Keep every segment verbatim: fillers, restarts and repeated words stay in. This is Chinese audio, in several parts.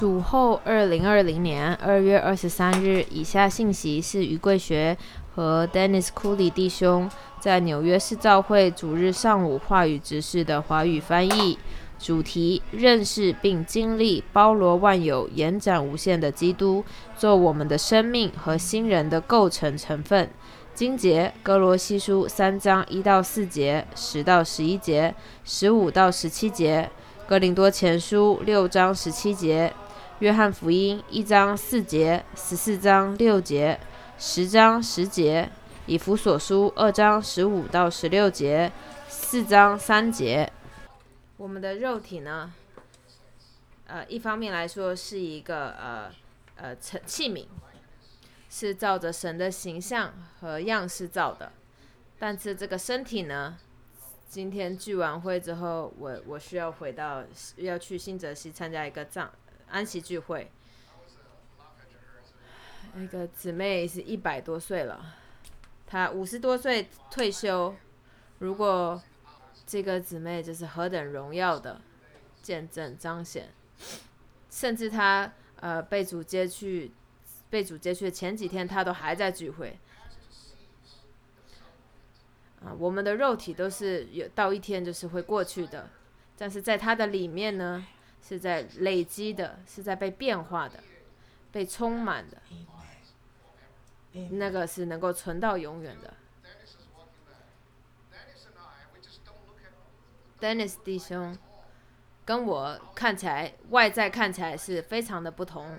主后二零二零年二月二十三日，以下信息是余贵学和 Dennis Cooley 弟兄在纽约市教会主日上午话语执事的华语翻译。主题：认识并经历包罗万有、延展无限的基督，做我们的生命和新人的构成成分。经节：哥罗西书三章一到四节、十到十一节、十五到十七节；哥林多前书六章十七节；约翰福音一章四节、十四章六节、十章十节；以弗所书二章十五到十六节、四章三节。我们的肉体呢，呃，一方面来说是一个呃呃器皿，是照着神的形象和样式造的。但是这个身体呢，今天聚完会之后，我我需要回到要去新泽西参加一个葬安息聚会。那个姊妹是一百多岁了，她五十多岁退休。如果这个姊妹就是何等荣耀的见证彰显，甚至她呃被主接去，被主接去的前几天，她都还在聚会。啊，我们的肉体都是有到一天就是会过去的，但是在它的里面呢，是在累积的，是在被变化的，被充满的，那个是能够存到永远的。Dennis 弟兄跟我看起来外在看起来是非常的不同，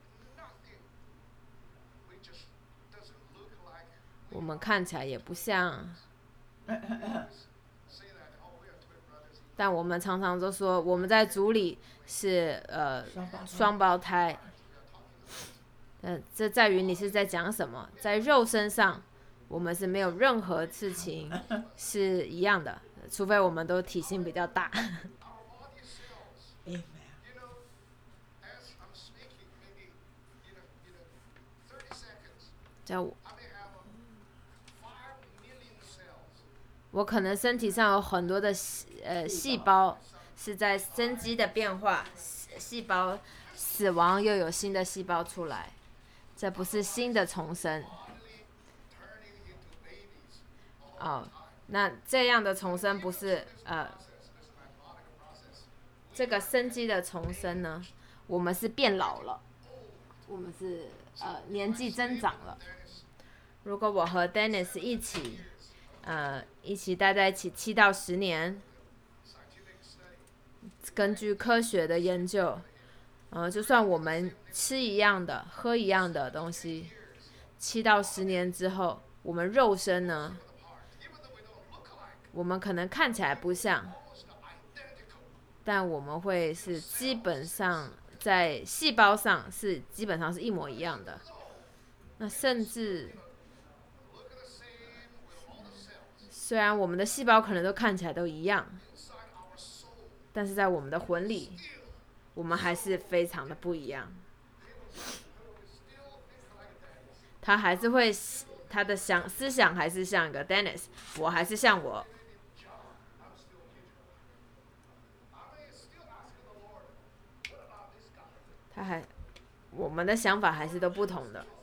我们看起来也不像，但我们常常都说我们在主里是呃双胞胎。嗯、呃，这在于你是在讲什么。在肉身上，我们是没有任何事情是一样的，除非我们都体型比较大。叫我，我可能身体上有很多的呃细胞是在生机的变化，细胞死亡又有新的细胞出来，这不是新的重生。哦，那这样的重生不是呃，这个生机的重生呢？我们是变老了，我们是呃年纪增长了。如果我和 Dennis 一起，呃，一起待在一起七到十年，根据科学的研究，呃，就算我们吃一样的、喝一样的东西，七到十年之后，我们肉身呢？我们可能看起来不像，但我们会是基本上在细胞上是基本上是一模一样的。那甚至虽然我们的细胞可能都看起来都一样，但是在我们的魂里，我们还是非常的不一样。他还是会，他的想思想还是像一个 Dennis， 我还是像我。他还，我们的想法还是都不同的。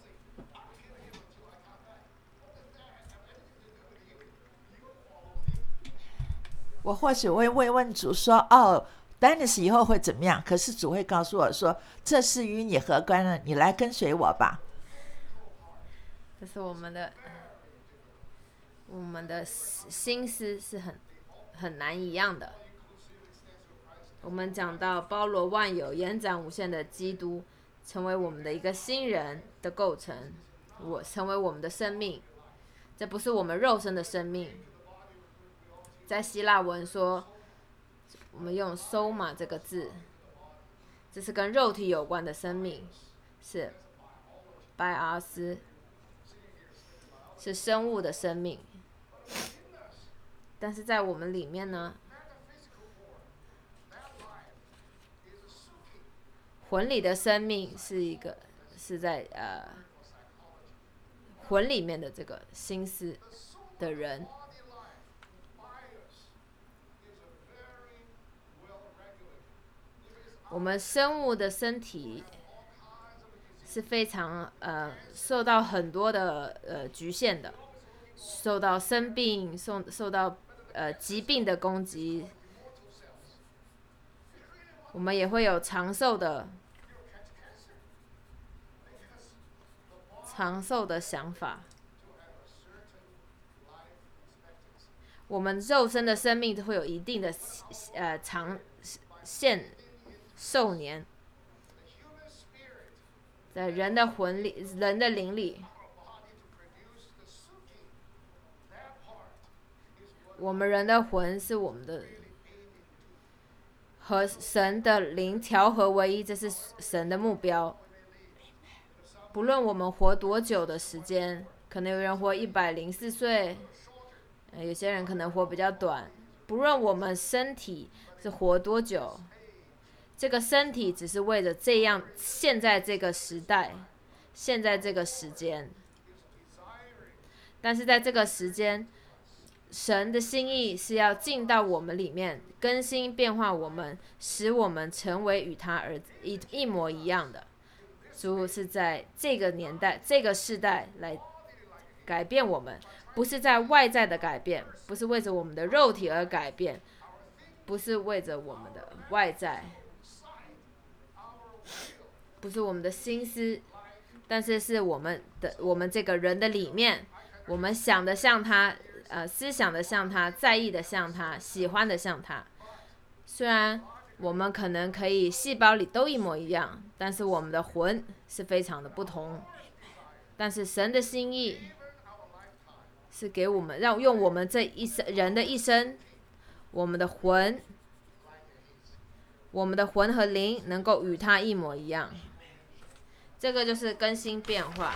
我或许会问问主说：“哦 ，Dennis 以后会怎么样？”可是主会告诉我说：“这事与你何关呢？你来跟随我吧。” 这是我们的，我们的心思是很很难一样的。我们讲到包罗万有、延展无限的基督，成为我们的一个新人的构成，我成为我们的生命，这不是我们肉身的生命。在希腊文说，我们用 soma 这个字，这是跟肉体有关的生命，是拜阿斯，是生物的生命。但是在我们里面呢，魂里的生命是一个是在呃魂里面的这个心思的人。 我们生物的身体是非常呃受到很多的呃局限的，受到生病、受受到呃疾病的攻击，我们也会有长寿的长寿的想法。我们肉身的生命会有一定的呃长限寿年，在人的魂里、人的灵里，我们人的魂是我们的和神的灵调和为一，这是神的目标。不论我们活多久的时间，可能有人活一百零四岁，有些人可能活比较短。不论我们身体是活多久，这个身体只是为了这样现在这个时代，现在这个时间。但是在这个时间，神的心意是要进到我们里面，更新变化我们，使我们成为与他儿子一一模一样的。主是在这个年代、这个世代来改变我们，不是在外在的改变，不是为着我们的肉体而改变，不是为着我们的外在，不是我们的心思，但是是我们的我们这个人的里面，我们想的像他，呃，思想的像他，在意的像他，喜欢的像他。虽然我们可能可以细胞里都一模一样，但是我们的魂是非常的不同。但是神的心意是给我们，让用我们这一生人的一生，我们的魂，我们的魂和灵能够与他一模一样。这个就是更新变化。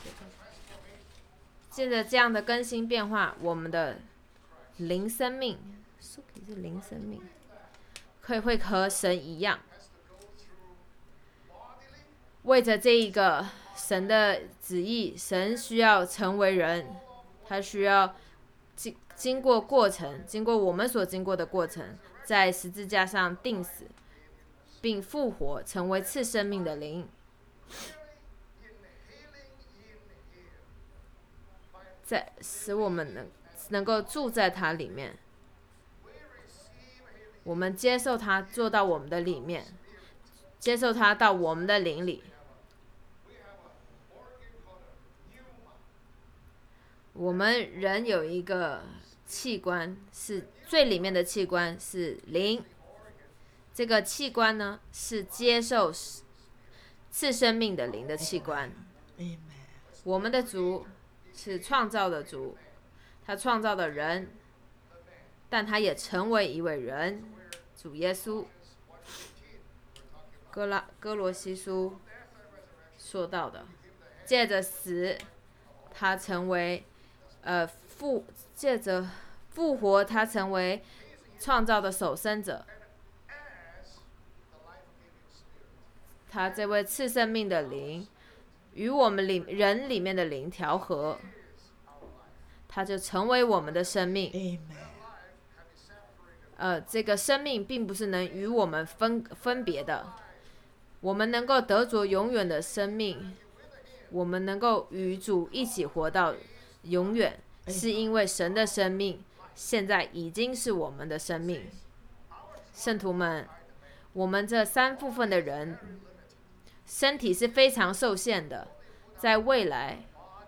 借着这样的更新变化，我们的灵生命，是灵生命，会会和神一样。为着这一个神的旨意，神需要成为人，他需要经经过过程，经过我们所经过的过程，在十字架上钉死，并复活，成为赐生命的灵，在使我们能能够住在它里面。我们接受它做到我们的里面，接受它到我们的灵里。我们人有一个器官，是最里面的器官是灵，这个器官呢是接受赐生命的灵的器官。我们的主是创造的主，他创造的人，但他也成为一位人，主耶稣。哥拉哥罗西书说到的，借着死，他成为呃复借着复活，他成为创造的首生者。他这位赐生命的灵与我们里人里面的灵调和，他就成为我们的生命。呃，这个生命并不是能与我们分分别的，我们能够得着永远的生命，我们能够与主一起活到永远，是因为神的生命现在已经是我们的生命。圣徒们，我们这三部分的人，身体是非常受限的，在未来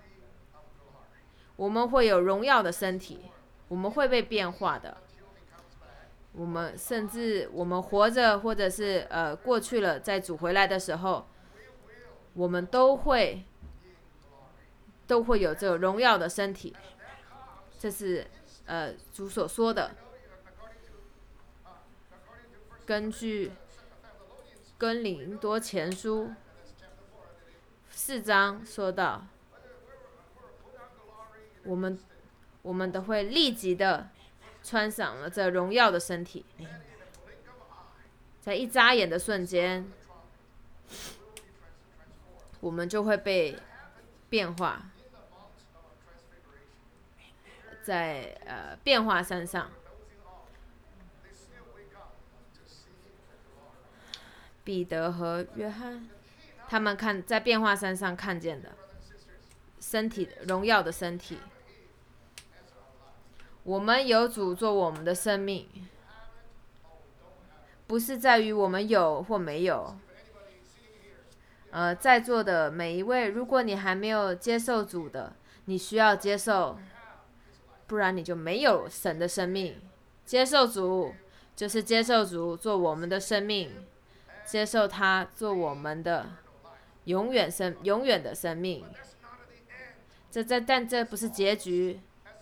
我们会有荣耀的身体，我们会被变化的。我们甚至我们活着，或者是呃过去了，在主回来的时候，我们都会都会有这个荣耀的身体。这是呃主所说的。根据哥林多前书四章说到，我们我们都会立即的穿上了这荣耀的身体，在一眨眼的瞬间，我们就会被变化，在呃变化山上， 彼得和约翰，他们看在变化山上看见的身体荣耀的身体。我们有主做我们的生命，不是在于我们有或没有。呃，在座的每一位，如果你还没有接受主的，你需要接受，不然你就没有神的生命。接受主就是接受主做我们的生命，接受他做我们的永远生永远的生命。这这但这不是结局，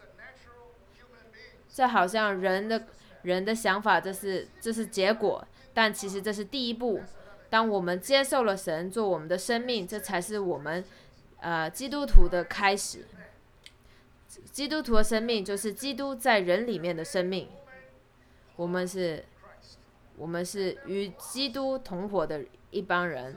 这好像人的人的想法，这是这是结果，但其实这是第一步。当我们接受了神做我们的生命，这才是我们呃基督徒的开始。基督徒的生命就是基督在人里面的生命。我们是，我们是与基督同伙的一帮人。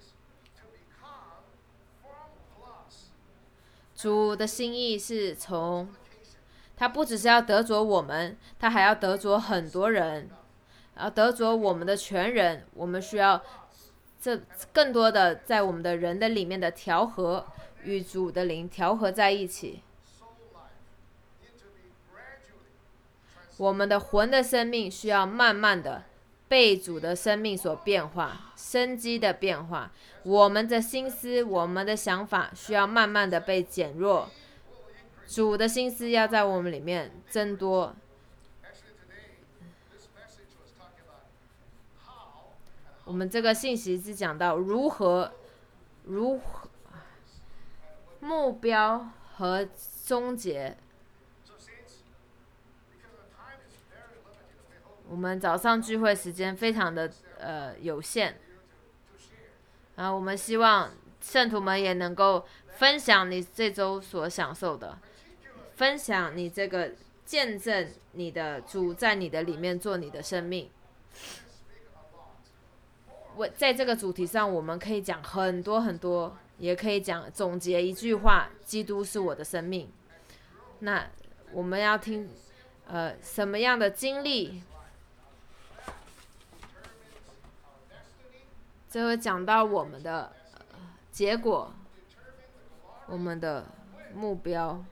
主的心意是从，他不只是要得着我们，他还要得着很多人，要得着我们的全人。我们需要这更多的在我们的人的里面的调和，与主的灵调和在一起。我们的魂的生命需要慢慢的被主的生命所变化，生机的变化。我们的心思，我们的想法需要慢慢的被减弱，主的心思要在我们里面增多。我们这个信息是讲到如何，如何目标和终结。我们早上聚会时间非常的呃有限，然后我们希望圣徒们也能够分享你这周所享受的，分享你这个见证你的主在你的里面做你的生命。我在这个主题上，我们可以讲很多很多，也可以讲总结一句话：基督是我的生命。那我们要听呃什么样的经历？这会讲到我们的、呃、结果，我们的目标，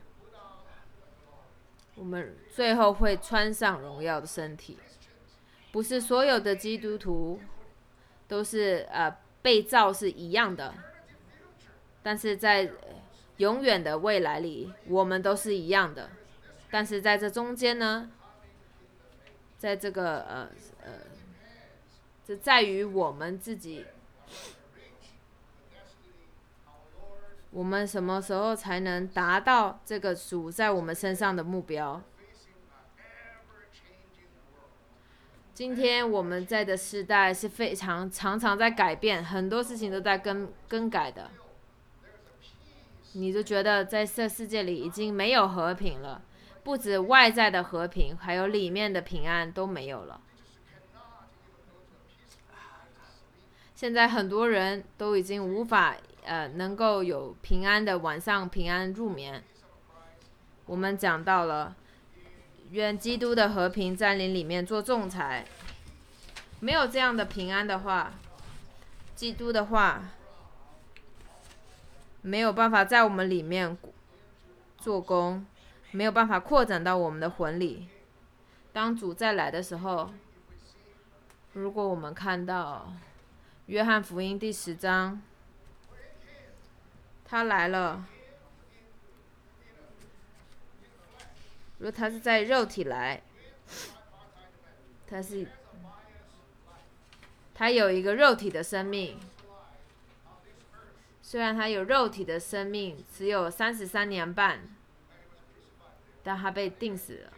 我们最后会穿上荣耀的身体。不是所有的基督徒都是呃被造是一样的，但是在永远的未来里，我们都是一样的。但是在这中间呢，在这个呃呃。这在于我们自己，我们什么时候才能达到这个主在我们身上的目标？今天我们在的时代是非常常常在改变，很多事情都在更更改的。你就觉得在这世界里已经没有和平了，不止外在的和平，还有里面的平安都没有了。现在很多人都已经无法呃能够有平安的晚上平安入眠。我们讲到了，愿基督的和平在你里面做仲裁。没有这样的平安的话，基督的话没有办法在我们里面做工，没有办法扩展到我们的魂里。当主再来的时候，如果我们看到约翰福音第十章，他来了。如果他是在肉体来，他是他有一个肉体的生命。虽然他有肉体的生命，只有三十三年半，但他被钉死了。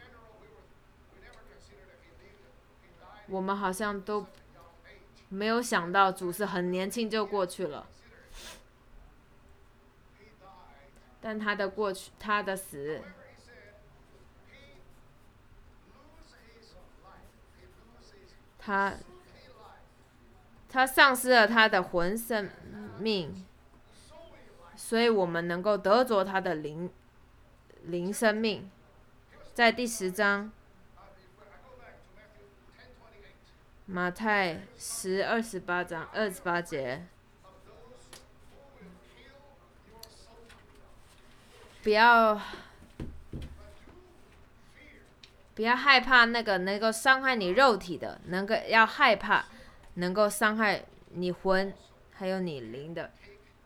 我们好像都没有想到主是很年轻就过去了，但他的过去，他的死，他他丧失了他的魂生命，所以我们能够得着他的灵灵生命。在第十章， 马太十二十八章二十八节，不要不要害怕那个能够伤害你肉体的，能够要害怕能够伤害你魂还有你灵的。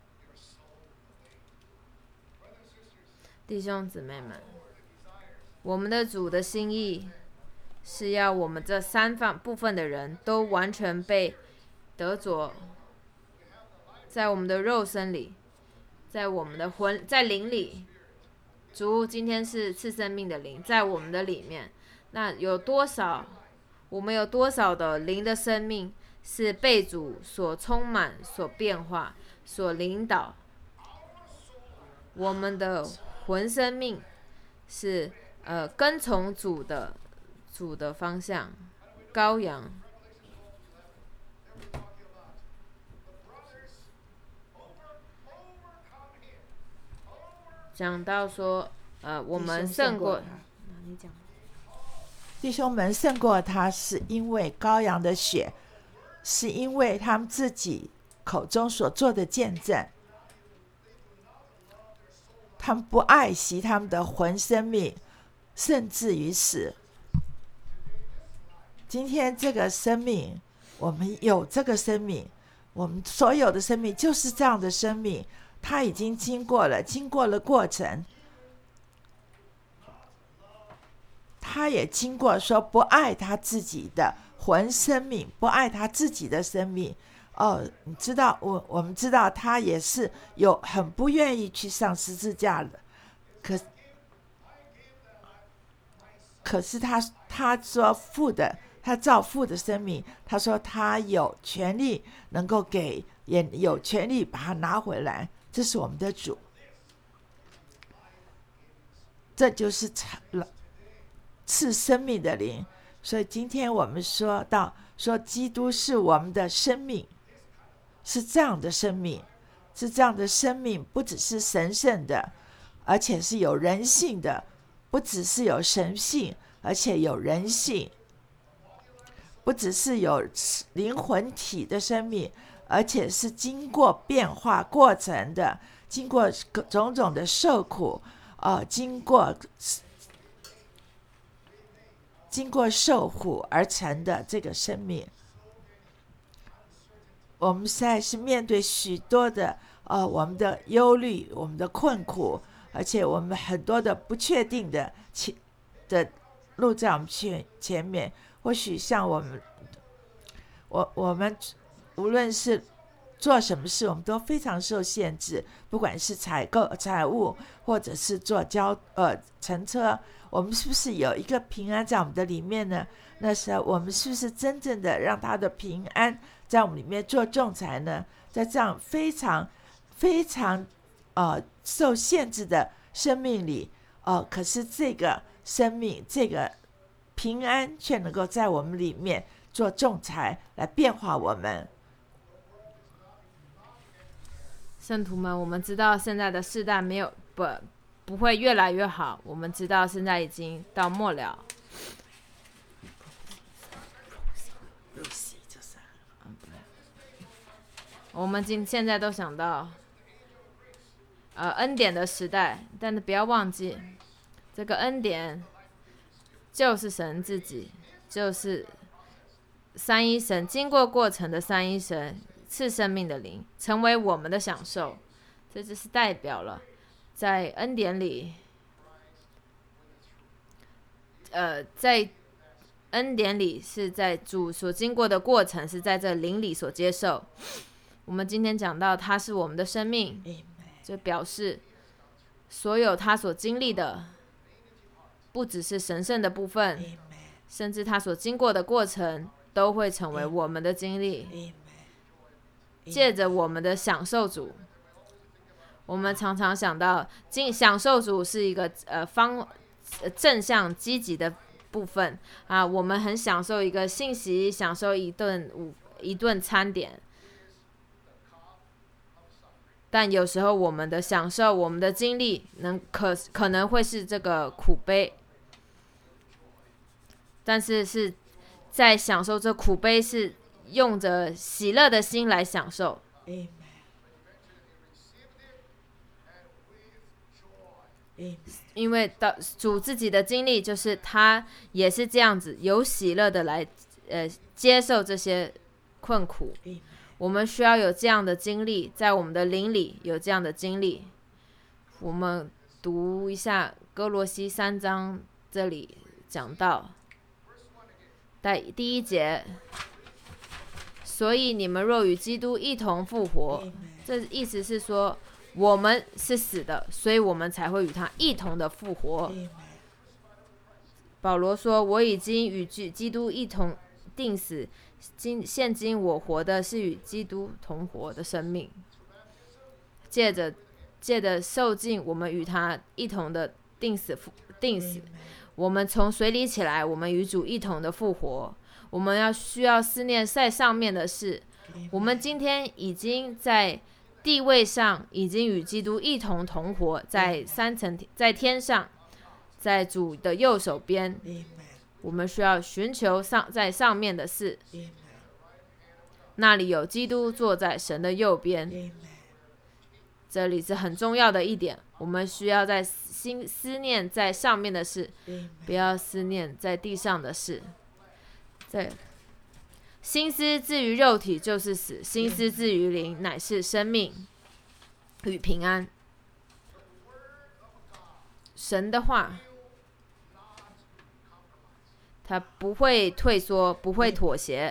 弟兄姊妹们，我们的主的心意是要我们这三方部分的人都完全被得着，在我们的肉身里，在我们的魂，在灵里。主今天是赐生命的灵，在我们的里面。那有多少，我们有多少的灵的生命是被主所充满、所变化、所领导？我们的魂生命是呃跟从主的主的方向，羔羊。讲到说，呃，我们胜过，你讲。 弟兄们胜过他，是因为羔羊的血，是因为他们自己口中所做的见证。他们不爱惜他们的魂生命，甚至于死。今天这个生命，我们有这个生命，我们所有的生命就是这样的生命，它已经经过了，经过了过程。他也经过说不爱他自己的魂生命，不爱他自己的生命。哦，你知道，我我们知道他也是有很不愿意去上十字架的，可可是他他说父的，他照父的生命，他说他有权利能够给，也有权利把它拿回来。这是我们的主，这就是赐生命的灵。所以今天我们说到说基督是我们的生命，是这样的生命，是这样的生命，不只是神圣的，而且是有人性的，不只是有神性，而且有人性，不只是有灵魂体的生命，而且是经过变化过程的，经过种种的受苦，呃，经过经过受苦而成的这个生命。我们现在是面对许多的呃我们的忧虑，我们的困苦，而且我们很多的不确定的前的路在我们前前面。或许像我们我我们无论是做什么事，我们都非常受限制，不管是采购财务，或者是做交呃乘车，我们是不是有一个平安在我们的里面呢？那时候我们是不是真正的让他的平安在我们里面做仲裁呢？在这样非常非常呃受限制的生命里，呃，可是这个生命这个平安却能够在我们里面做仲裁，来变化我们。 圣徒们，我们知道现在的世代没有不不会越来越好，我们知道现在已经到末了。我们今现在都想到，呃，恩典的时代，但是不要忘记，这个恩典就是神自己，就是三一神经过过程的三一神赐生命的灵，成为我们的享受。这就是代表了在恩典里，呃，在恩典里是在主所经过的过程，是在这灵里所接受。我们今天讲到他是我们的生命，就表示所有他所经历的不只是神圣的部分，甚至他所经过的过程都会成为我们的经历。借着我们的享受主，我们常常想到享受主是一个呃方正向积极的部分啊，我们很享受一个信息，享受一顿午一顿餐点。但有时候我们的享受，我们的经历能可可能会是这个苦悲，但是是在享受这苦悲，是用着喜乐的心来享受。 Amen. Amen. 因为到主自己的经历，就是他也是这样子，有喜乐的来呃接受这些困苦。 Amen. 我们需要有这样的经历，在我们的灵里有这样的经历。我们读一下哥罗西三章，这里讲到在第一节，所以你们若与基督一同复活， Amen. 这意思是说我们是死的，所以我们才会与他一同的复活。 Amen. 保罗说，我已经与基督一同定死，今现今我活的是与基督同活的生命。借着借着受尽，我们与他一同的定死定死。我们从水里起来，我们与主一同的复活。我们要需要思念在上面的事。我们今天已经在地位上已经与基督一同同活，在三层，在天上，在主的右手边。我们需要寻求上在上面的事，那里有基督坐在神的右边。这里是很重要的一点，我们需要在心思念在上面的事，不要思念在地上的事。对，心思至于肉体就是死，心思至于灵乃是生命与平安。神的话，他不会退缩，不会妥协。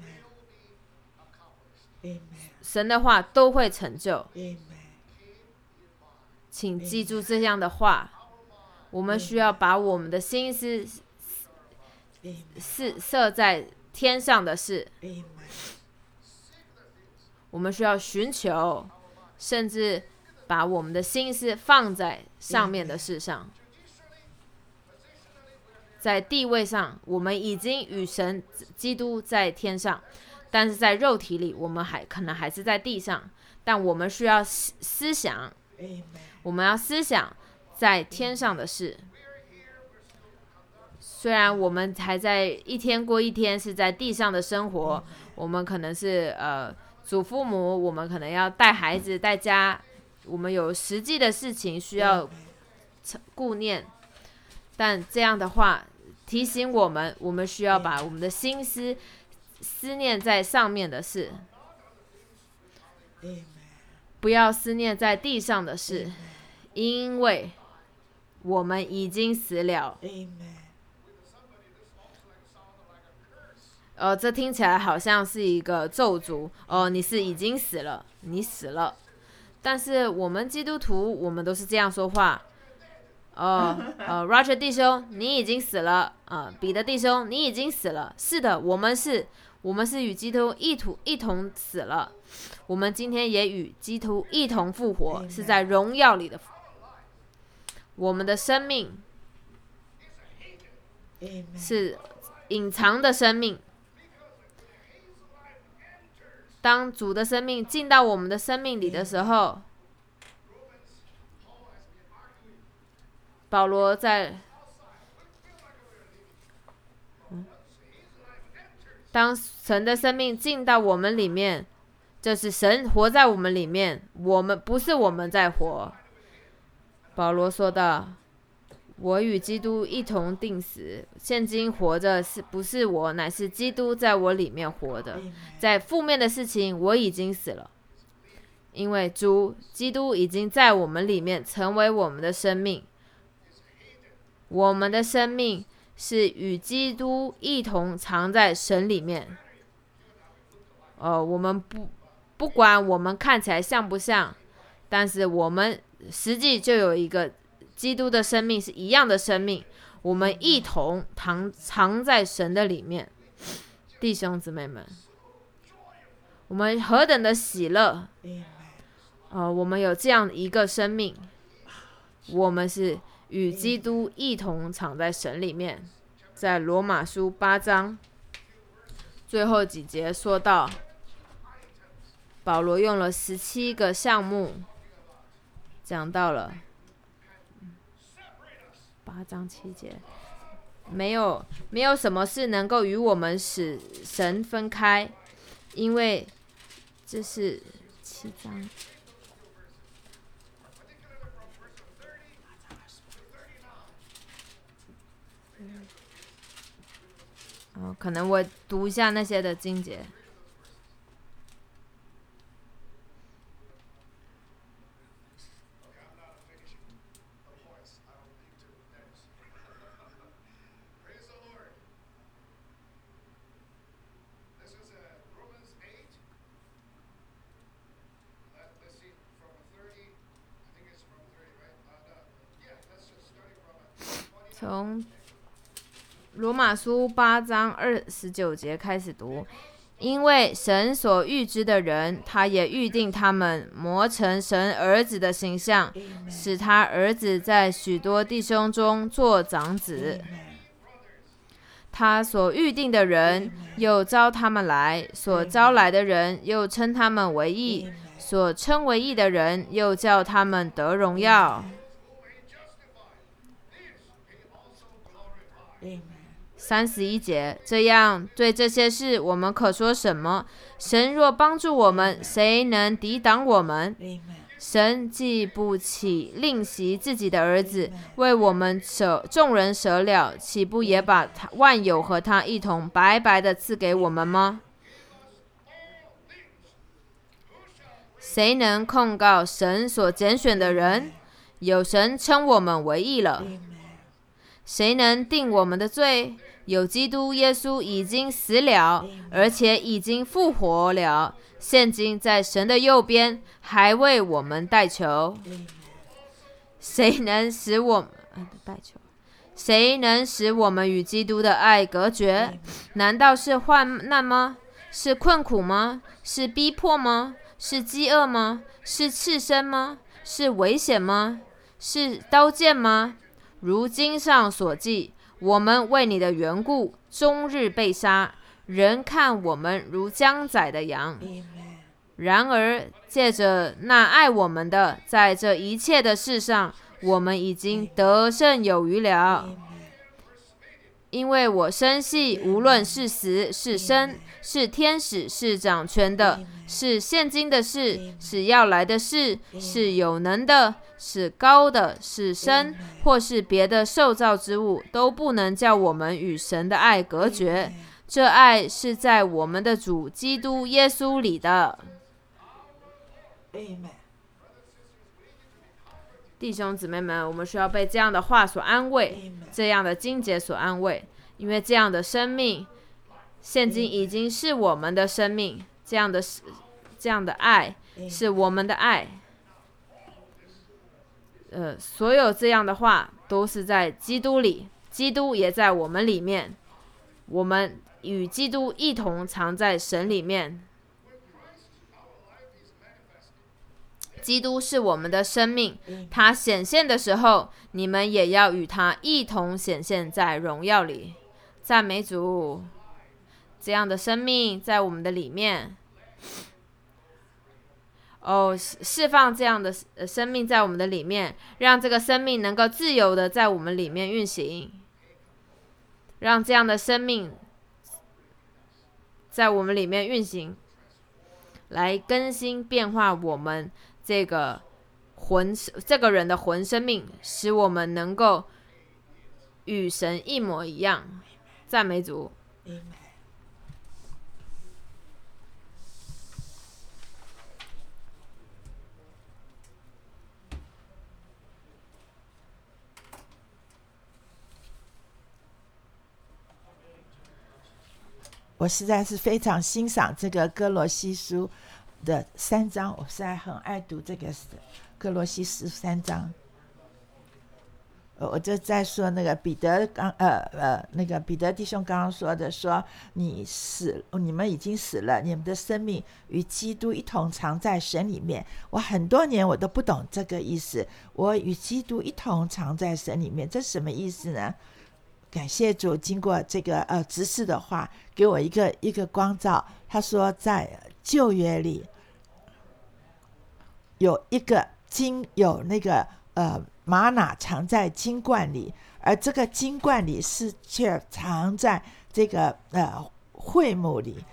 神的话都会成就。请记住这样的话，我们需要把我们的心思是设在天上的事。我们需要寻求，甚至把我们的心思放在上面的事上。在地位上，我们已经与神基督在天上，但是在肉体里，我们还可能还是在地上。但我们需要思想，我们要思想在天上的事。虽然我们还在一天过一天是在地上的生活，我们可能是呃祖父母，我们可能要带孩子带家，我们有实际的事情需要顾念，但这样的话提醒我们，我们需要把我们的心思思念在上面的事，不要思念在地上的事，因为我们已经死了。呃，这听起来好像是一个咒诅哦，你是已经死了，你死了。但是我们基督徒，我们都是这样说话。哦，呃 ，Roger 弟兄，你已经死了啊、呃！彼得弟兄，你已经死了。是的，我们是，我们是与基督一同一同死了。我们今天也与基督一同复活，是在荣耀里的。我们的生命是隐藏的生命。当主的生命进到我们的生命里的时候，保罗在，嗯，当神的生命进到我们里面，就是神活在我们里面，我们不是我们在活。保罗说道：“我与基督一同定死，现今活着是不是我，乃是基督在我里面活的。在负面的事情我已经死了，因为主基督已经在我们里面成为我们的生命。我们的生命是与基督一同藏在神里面。呃，我们不不管我们看起来像不像，但是我们实际就有一个基督的生命是一样的生命，我们一同藏藏在神的里面。弟兄姊妹们，我们何等的喜乐！呃，我们有这样一个生命，我们是与基督一同藏在神里面。在罗马书八章最后几节说到，保罗用了十七个项目讲到了八章七节， 没有没有什么事能够与我们使神分开，因为这是七章。哦，可能我读一下那些的经节。从罗马书八章二十九节开始读，因为神所预知的人，他也预定他们磨成神儿子的形象，使他儿子在许多弟兄中做长子。他所预定的人，又招他们来；所招来的人，又称他们为义；所称为义的人，又叫他们得荣耀。三十一节，这样对这些事我们可说什么？神若帮助我们，谁能抵挡我们？神既不起吝惜自己的儿子，为我们舍众人舍了，岂不也把他万有和他一同白白的赐给我们吗？谁能控告神所拣选的人？有神称我们为义了。谁能定我们的罪？有基督耶稣已经死了，而且已经复活了，现今在神的右边，还为我们代求。谁能使我们、呃、代求？谁能使我们与基督的爱隔绝？难道是患难吗？是困苦吗？是逼迫吗？是饥饿吗？是赤身吗？是危险吗？是刀剑吗？如经上所记，我们为你的缘故，终日被杀，人看我们如将宰的羊。然而，借着那爱我们的，在这一切的事上，我们已经得胜有余了。因为我深信，无论是死是生，是天使，是掌权的，是现今的事，是要来的事，是有能的，是高的，是深，或是别的受造之物，都不能叫我们与神的爱隔绝。这爱是在我们的主基督耶稣里的。弟兄姊妹们，我们需要被这样的话所安慰，这样的经节所安慰，因为这样的生命现今已经是我们的生命，这样的这样的爱是我们的爱。呃，所有这样的话都是在基督里，基督也在我们里面，我们与基督一同藏在神里面。基督是我们的生命，他显现的时候，你们也要与他一同显现在荣耀里。赞美主，这样的生命在我们的里面。哦，释放这样的生命在我们的里面，让这个生命能够自由的在我们里面运行，让这样的生命在我们里面运行，来更新变化我们这个魂，这个人的魂生命，使我们能够与神一模一样。赞美主。 我实在是非常欣赏这个歌罗西书的三章，我实在很爱读这个歌罗西书三章。我就在说那个彼得刚呃呃那个彼得弟兄刚刚说的，说你死，你们已经死了，你们的生命与基督一同藏在神里面。我很多年我都不懂这个意思，我与基督一同藏在神里面，这是什么意思呢？感谢主，经过这个呃执事的话，给我一个一个光照。他说，在旧约里有一个经有那个呃玛瑙藏在金罐里，而这个金罐里是却藏在这个呃会幕里，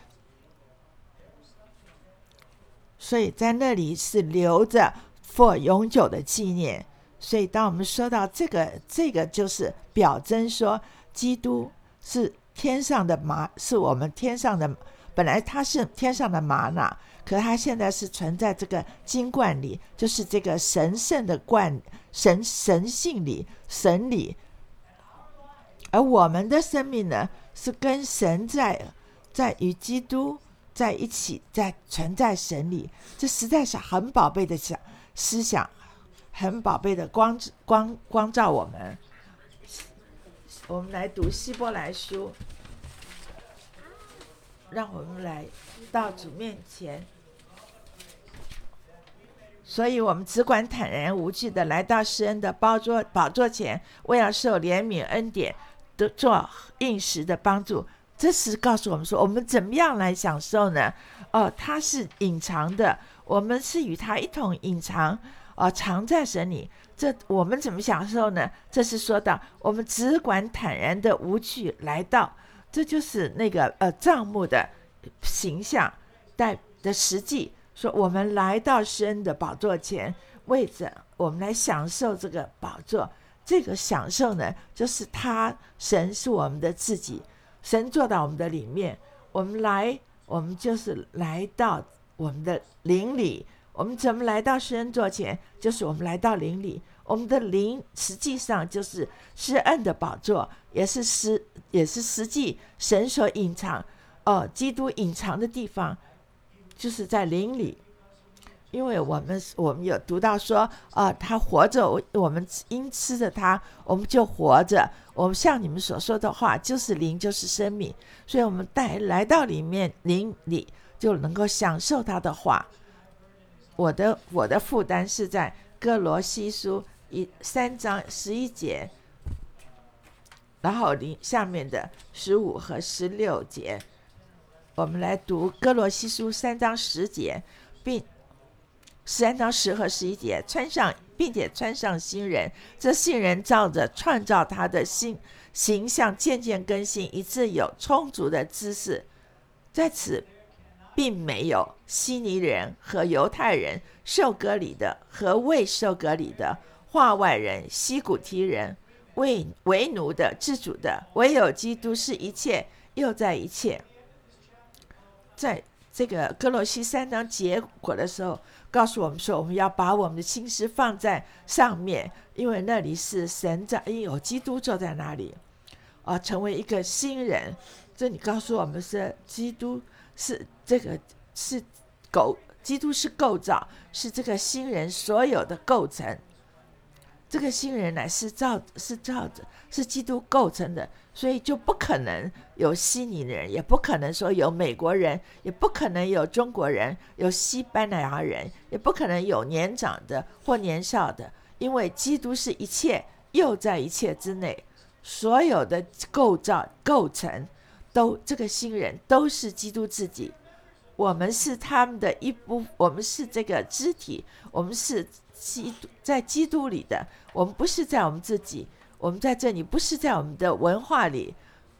所以在那里是留着 for 永久的纪念。所以当我们说到这个，这个就是表征说基督是天上的玛，是我们天上的，本来他是天上的玛瑙，可是他现在是存在这个金罐里，就是这个神圣的罐，神神性里，神里。而我们的生命呢，是跟神在在与基督在一起，在存在神里，这实在是很宝贝的想思想，很宝贝的光光光照我们。我们来读希伯来书，让我们来到主面前。所以我们只管坦然无惧的来到施恩的宝座宝座前，为要受怜悯恩典，得做应时的帮助。这是告诉我们说，我们怎么样来享受呢？哦，它是隐藏的，我们是与它一同隐藏，哦，藏在神里。这我们怎么享受呢？这是说到我们只管坦然的无惧来到，这就是那个呃帐幕的形象带的实际。说我们来到施恩的宝座前，为着我们来享受这个宝座。这个享受呢，就是他神是我们的自己，神坐到我们的里面，我们来，我们就是来到我们的灵里。我们怎么来到施恩座前？就是我们来到灵里，我们的灵实际上就是施恩的宝座，也是实也是实际神所隐藏，哦，基督隐藏的地方，就是在灵里。因为我们我们有读到说，呃，他活着，我们因吃着他，我们就活着。我们像你们所说的话，就是灵，就是生命。所以我们带来到里面灵里，就能够享受他的话。我的我的负担是在哥罗西书一三章十一节，然后下面的十五和十六节，我们来读哥罗西书三章十节，并三章十和十一节，穿上并且穿上新人，这新人照着创造他的新形象渐渐更新，以致有充足的知识。在此并没有希尼人和犹太人，受割礼的和未受割礼的，化外人、西古提人，为为奴的、自主的，唯有基督是一切，又在一切。在这个哥罗西三章结果的时候，告诉我们说，我们要把我们的心思放在上面，因为那里是神在，因为有基督坐在那里，啊，成为一个新人。这里告诉我们是基督是这个是构，基督是构造，是这个新人所有的构成。这个新人乃是照是照着是基督构成的，所以就不可能有希尼人，也不可能说有美国人，也不可能有中国人，有西班牙人，也不可能有年长的或年少的，因为基督是一切，又在一切之内，所有的构造构成都这个新人都是基督自己。我们是他们的一部，我们是这个肢体，我们是基督在基督里的，我们不是在我们自己，我们在这里不是在我们的文化里，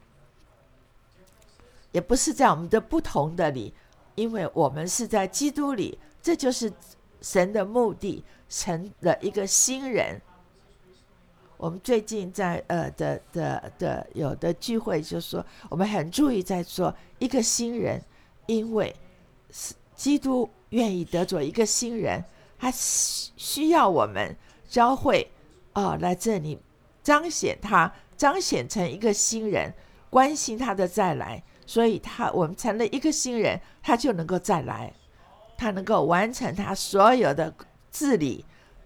也不是在我们的不同的里，因为我们是在基督里，这就是神的目的，成了一个新人。我们最近在呃的的的有的聚会就说，我们很注意在说一个新人，因为基督愿意得着一个新人，他需要我们教会哦来这里彰显他，彰显成一个新人，关心他的再来。所以他我们成了一个新人，他就能够再来，他能够完成他所有的治理，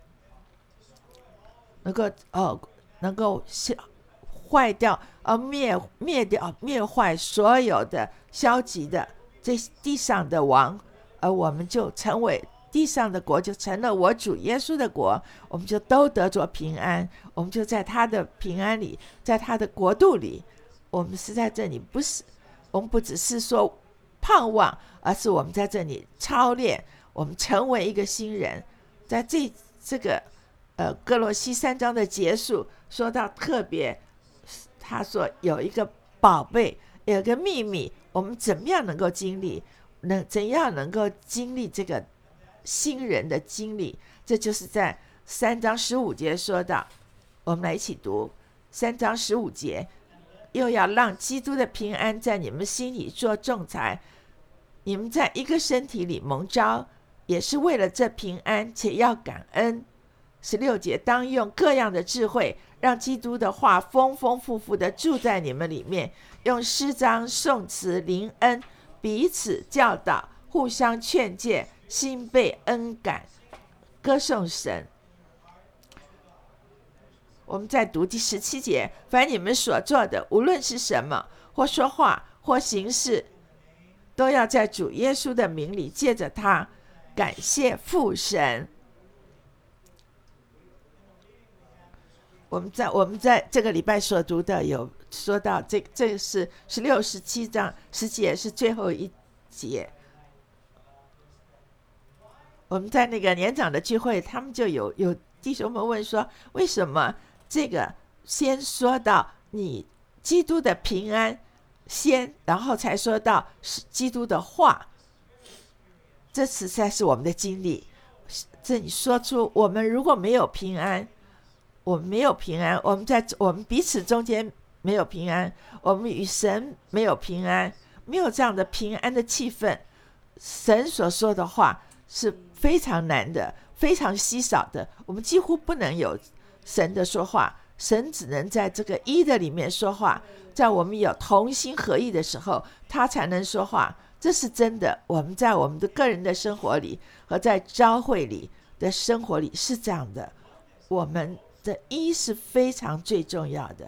能够哦能够坏掉呃灭灭掉灭坏所有的消极的这地上的王，而我们就成为地上的国，就成了我主耶稣的国，我们就都得着平安，我们就在他的平安里，在他的国度里。我们是在这里，不是我们不只是说盼望，而是我们在这里操练，我们成为一个新人。在这这个呃哥罗西三章的结束说到特别，他说有一个宝贝，有一个秘密，我们怎么样能够经历，能怎样能够经历这个新人的经历，这就是在三章十五节说到。我们来一起读三章十五节，又要让基督的平安在你们心里做仲裁，你们在一个身体里蒙召，也是为了这平安，且要感恩。十六节，当用各样的智慧，让基督的话丰丰富富的住在你们里面，用诗章、颂词、灵恩彼此教导，互相劝诫，心被恩感，歌颂神。我们再读第十七节，凡你们所做的，无论是什么，或说话，或行事，都要在主耶稣的名里，借着他感谢父神。我们在我们在这个礼拜所读的有说到，这这是十六、十七章，十节是最后一节。我们在那个年长的聚会，他们就有有弟兄们问说，为什么这个先说到你基督的平安先，然后才说到基督的话？这实在是我们的经历。这你说出，我们如果没有平安，我们没有平安，我们在我们彼此中间没有平安，我们与神没有平安，没有这样的平安的气氛，神所说的话是非常难的，非常稀少的。我们几乎不能有神的说话，神只能在这个一的里面说话，在我们有同心合意的时候，他才能说话。这是真的，我们在我们的个人的生活里和在教会里的生活里是这样的。我们的一是非常最重要的。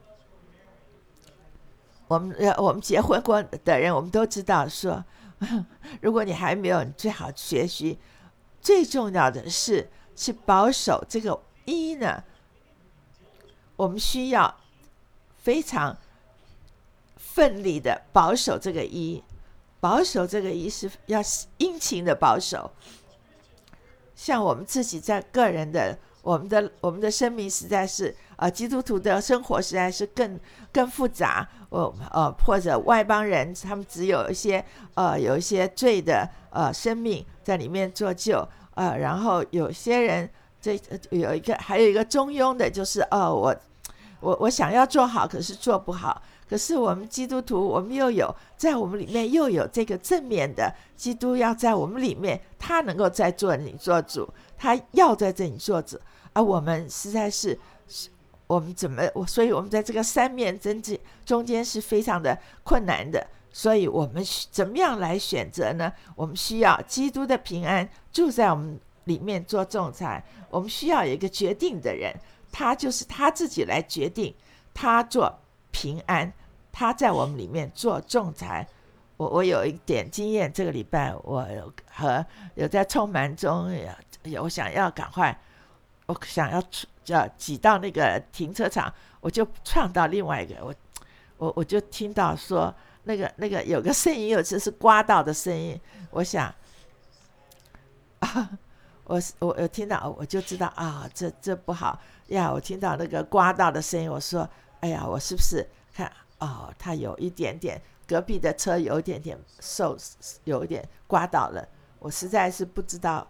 我们我们结婚过的人，我们都知道说，如果你还没有，你最好学习。最重要的是去保守这个一呢，我们需要非常奋力的保守这个一。保守这个一是要殷勤的保守。像我们自己在个人的我们的我们的生命实在是呃基督徒的生活实在是更更复杂。我呃或者外邦人他们只有一些呃有一些罪的呃生命在里面做救，呃然后有些人这有一个还有一个中庸的，就是呃我我我想要做好，可是做不好。可是我们基督徒，我们又有在我们里面又有这个正面的基督要在我们里面，他能够在做你做主，他要在这里做主。而我们实在是我们怎么，所以我们在这个三面争执中间是非常的困难的。所以我们怎么样来选择呢？我们需要基督的平安住在我们里面做仲裁。我们需要有一个决定的人，他就是他自己来决定，他做平安，他在我们里面做仲裁。我我有一点经验，这个礼拜我有和有在充满中，我想要赶快，我想要要挤到那个停车场，我就撞到另外一个，我我我就听到说那个那个有个声音，有次是刮到的声音，我想啊，我我有听到，我就知道啊，这这不好呀。我听到那个刮到的声音，我说哎呀，我是不是看哦，他有一点点，隔壁的车有一点点受，有一点刮到了，我实在是不知道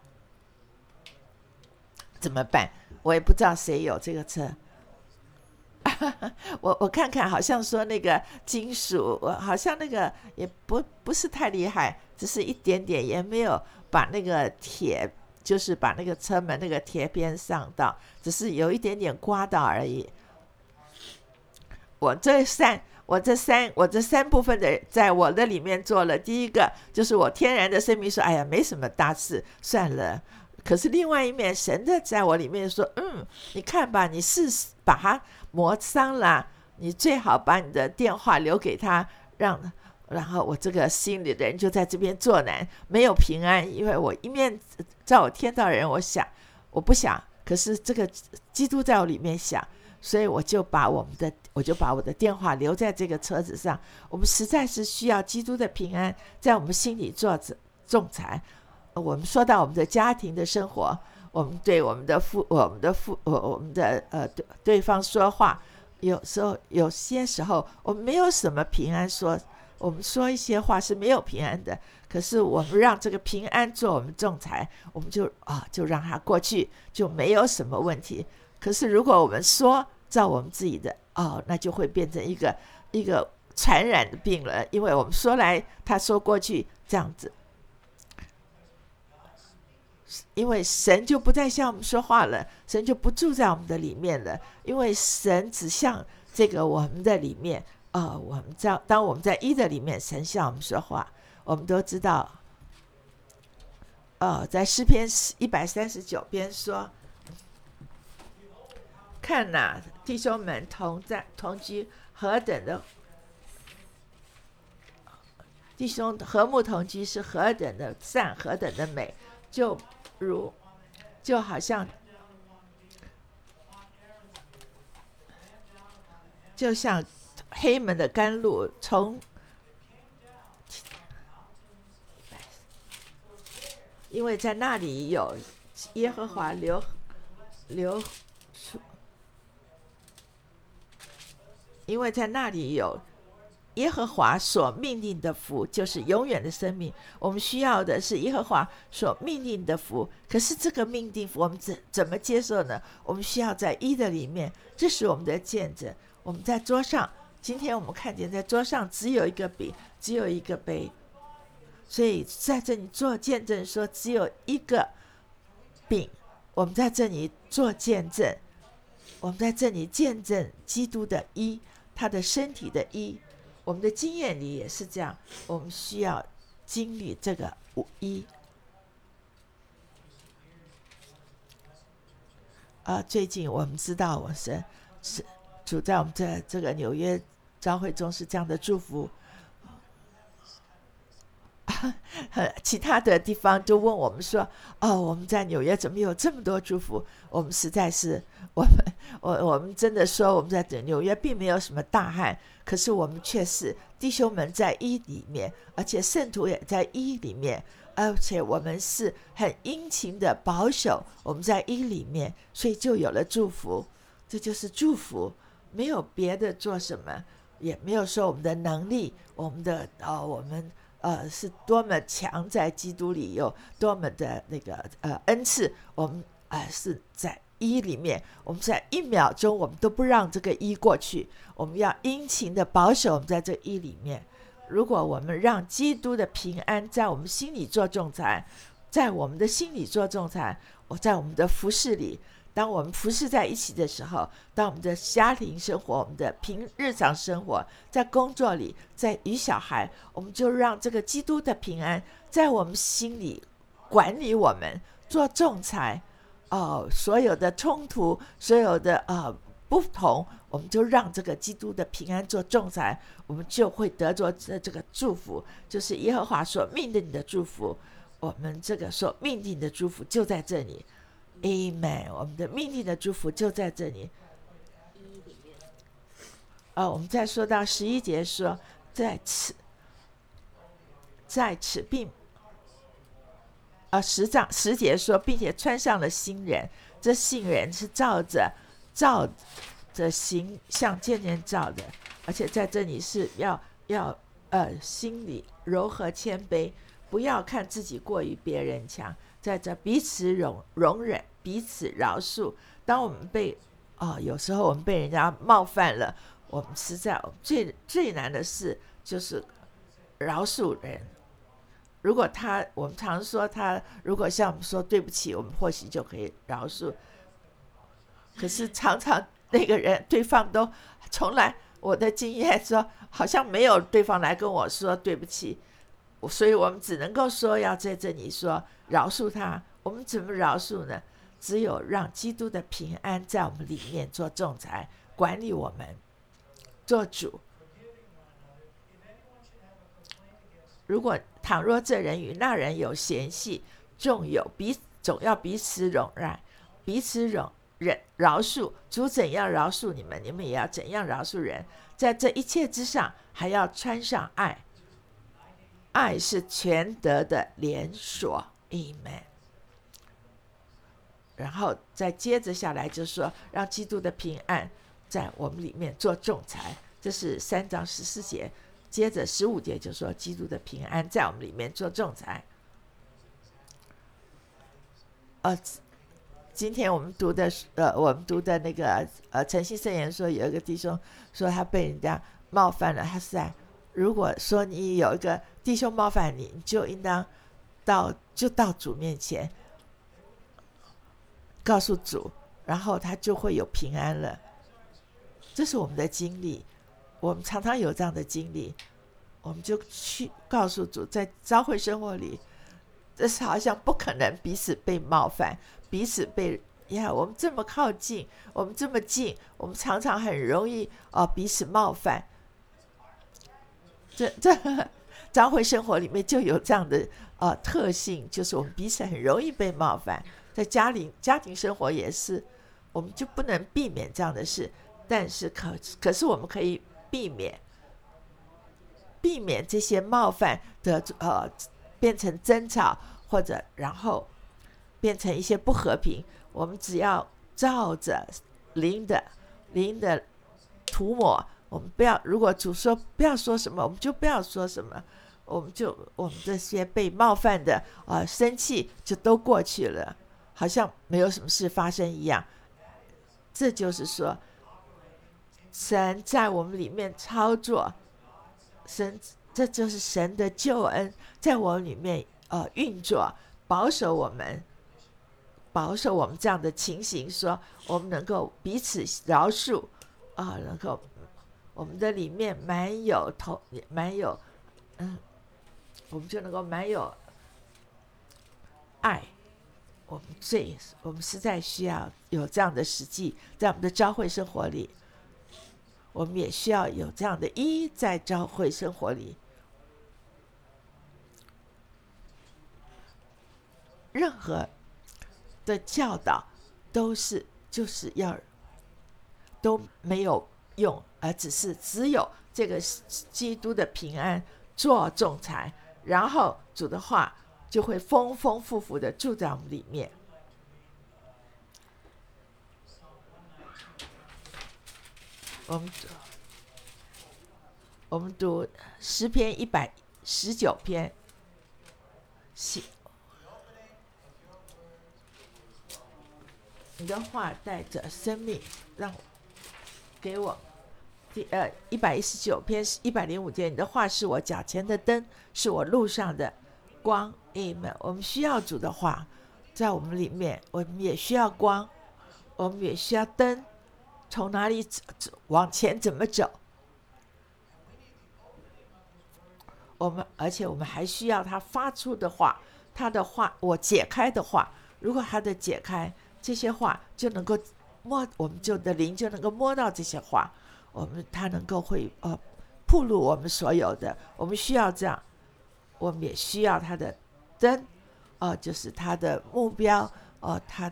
怎么办，我也不知道谁有这个车。我我看看，好像说那个金属，好像那个也不不是太厉害，只是一点点，也没有把那个铁，就是把那个车门那个铁边上到，只是有一点点刮到而已。我这三，我这三，我这三部分的，在我的里面做了。第一个就是我天然的生命说，哎呀，没什么大事，算了。可是另外一面，神的在我里面说，嗯，你看吧，你是把它磨伤了，你最好把你的电话留给他，让，然后我这个心里的人就在这边作难，没有平安，因为我一面在我天道人，我想，我不想，可是这个基督在我里面想。所以我就把我们的，我就把我的电话留在这个车子上。我们实在是需要基督的平安在我们心里做仲裁。我们说到我们的家庭的生活， 我们对我们的父、我们的父、我我们的呃对对方说话，有时候有些时候我们没有什么平安说，我们说一些话是没有平安的，可是我们让这个平安做我们仲裁，我们就啊就让它过去，就没有什么问题。可是如果我们说照我们自己的哦，那就会变成一个一个传染的病了，因为我们说来他说过去这样子，因为神就不再向我们说话了，神就不住在我们的里面了，因为神只向这个我们的里面啊、呃，我们在当我们在一的里面，神向我们说话。我们都知道呃，在诗篇一百三十九篇说，看哪、啊，弟兄们同在同居何等的弟兄和睦同居是何等的善，何等的美，就如就好像就像黑门的甘露从，因为在那里有耶和华流流出，因为在那里有耶和华所命令的福，就是永远的生命。我们需要的是耶和华所命令的福，可是这个命定福我们怎怎么接受呢？我们需要在一的里面，这是我们的见证。我们在桌上，今天我们看见在桌上只有一个饼，只有一个杯，所以在这里做见证说只有一个饼，我们在这里做见证，我们在这里见证基督的一，他的身体的一。我们的经验里也是这样，我们需要经历这个五一。啊，最近我们知道，我是是主在我们这这个纽约教会中是这样的祝福。其他的地方都问我们说，哦，我们在纽约怎么有这么多祝福？我们实在是，我们我我们真的说，我们在纽约并没有什么大旱，可是我们却是弟兄们在一里面，而且圣徒也在一里面，而且我们是很殷勤的保守我们在一里面，所以就有了祝福。这就是祝福，没有别的做什么，也没有说我们的能力，我们的呃我们。呃，是多么强，在基督里有多么的那个呃恩赐，我们呃是在一里面，我们在一秒钟我们都不让这个一过去，我们要殷勤的保守我们在这一里面。如果我们让基督的平安在我们心里做仲裁，在我们的心里做仲裁，我在我们的服事里，当我们服侍在一起的时候，当我们的家庭生活，我们的平日常生活，在工作里，在与小孩，我们就让这个基督的平安在我们心里管理我们，做仲裁。哦，所有的冲突，所有的呃不同，我们就让这个基督的平安做仲裁，我们就会得着这个祝福，就是耶和华所命令的祝福。我们这个所命令的祝福就在这里。Amen， 我们的命令的祝福就在这里。哦，我们再说到十一节说，在此，在此并，啊，十章十节说，并且穿上了新人，这新人是照着照着形象渐渐照的，而且在这里是要要呃心里柔和谦卑，不要看自己过于别人强。在这彼此容容忍，彼此饶恕。当我们被哦，有时候我们被人家冒犯了，我们实在最最难的事就是饶恕人。如果他，我们常说他如果向我们说对不起，我们或许就可以饶恕。可是常常那个人对方都从来，我的经验说，好像没有对方来跟我说对不起。所以我们只能够说要在这里说饶恕他。我们怎么饶恕呢？只有让基督的平安在我们里面做仲裁，管理我们，做主。如果倘若这人与那人有嫌隙，纵有彼总要彼此容忍，彼此容忍饶恕。主怎样饶恕你们，你们也要怎样饶恕人。在这一切之上，还要穿上爱。爱是全德的连锁。 Amen。 然后再接着下来就是说，让基督的平安在我们里面做仲裁，这是三章十四节。接着十五节就说，基督的平安在我们里面做仲裁。呃，今天我们读的呃，我们读的那个呃，诚信圣言说，有一个弟兄说他被人家冒犯了，他是在如果说你有一个弟兄冒犯你，你就应当到就到主面前告诉主，然后他就会有平安了。这是我们的经历，我们常常有这样的经历，我们就去告诉主，在教会生活里，这是好像不可能彼此被冒犯，彼此被呀，我们这么靠近，我们这么近，我们常常很容易哦彼此冒犯。这这教会生活里面就有这样的呃特性，就是我们彼此很容易被冒犯。在家里家庭生活也是，我们就不能避免这样的事，但是可可是我们可以避免避免这些冒犯的呃变成争吵，或者然后变成一些不和平。我们只要照着灵的灵的涂抹，我们不要，如果主说不要说什么，我们就不要说什么，我们就我们这些被冒犯的呃生气就都过去了，好像没有什么事发生一样。这就是说，神在我们里面操作，神这就是神的救恩在我们里面呃运作，保守我们，保守我们这样的情形，说我们能够彼此饶恕啊、呃，能够我们的里面满有头满有嗯，我们就能够满有爱。我们最我们实在需要有这样的实际，在我们的教会生活里，我们也需要有这样的一在教会生活里。任何的教导都是就是要都没有用，而只是只有这个基督的平安做仲裁，然后主的话就会丰丰富富的住在我们里面。我们我们读诗篇一百十九篇，你的话带着生命，让给我第呃一百一十九篇一百零五节，你的话是我脚前的灯，是我路上的光。Amen。我们需要主的话在我们里面，我们也需要光，我们也需要灯，从哪里走往前怎么走。我们而且我们还需要他发出的话，他的话我解开的话，如果他的解开这些话就能够摸，我们就的灵就能够摸到这些话，我们他能够会呃暴露我们所有的，我们需要这样。我们也需要他的灯，呃，就是他的目标，呃，他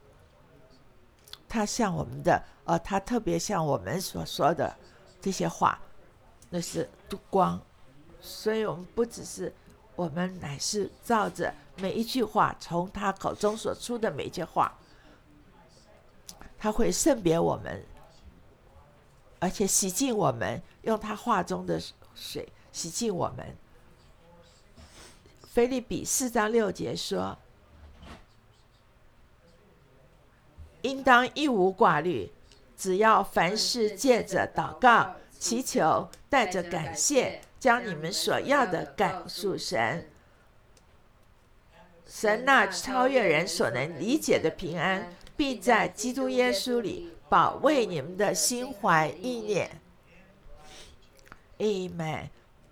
他像我们的，呃，他特别像我们所说的这些话，那是光。所以我们不只是，我们乃是照着每一句话，从他口中所出的每一句话，他会圣别我们，而且洗净我们，用他话中的水洗净我们。腓立比四章六节说，应当一无挂虑，只要凡事借着祷告祈求，带着感谢，将你们所要的告诉神。神那超越人所能理解的平安，必在基督耶稣里保卫你们的心怀意念。 Amen。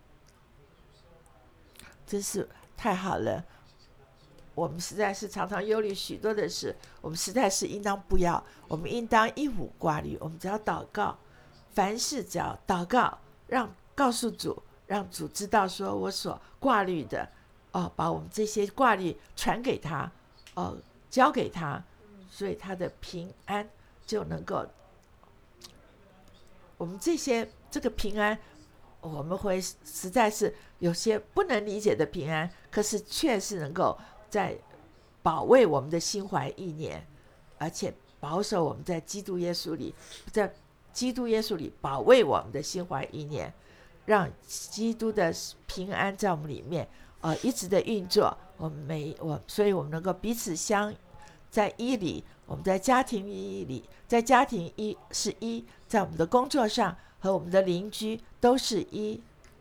真是太好了，我们实在是常常忧虑许多的事，我们实在是应当不要，我们应当一无挂虑，我们只要祷告，凡事只要祷告，让告诉主，让主知道说我所挂虑的，哦，把我们这些挂虑传给他，哦，交给他，所以他的平安就能够，我们这些这个平安，我们会实在是有些不能理解的平安，可是却是能够在保卫我们的心怀意念。 而且保守我们在基督耶稣里，在基督耶稣里保卫我们的心怀意念，让基督的平安在我们里面呃一直的运作。我们每我所以我们能够彼此相在一里，我们在家庭一里，在家庭一是一，在我们的工作上和我们的邻居都是一。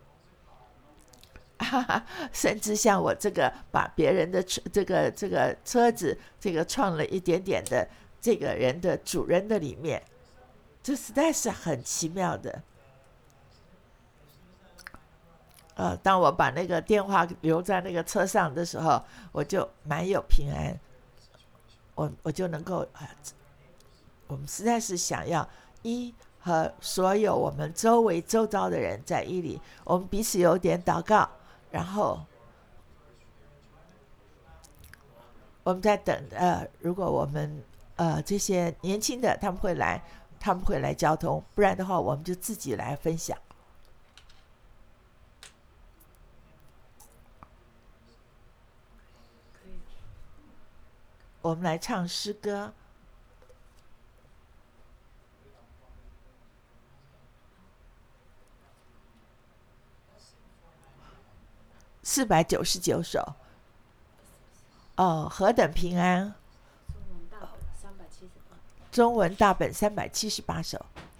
哈哈，甚至像我这个把别人的这个这个车子这个创了一点点的这个人的主人的里面，这实在是很奇妙的。呃，当我把那个电话留在那个车上的时候，我就蛮有平安，我我就能够、呃、我们实在是想要一和所有我们周围周遭的人在一里，我们彼此有点祷告，然后我们在等呃，如果我们呃这些年轻的他们会来，他们会来交通，不然的话我们就自己来分享。我们来唱诗歌。四百九十九首。哦，何等平安。中文大本三百七十八首。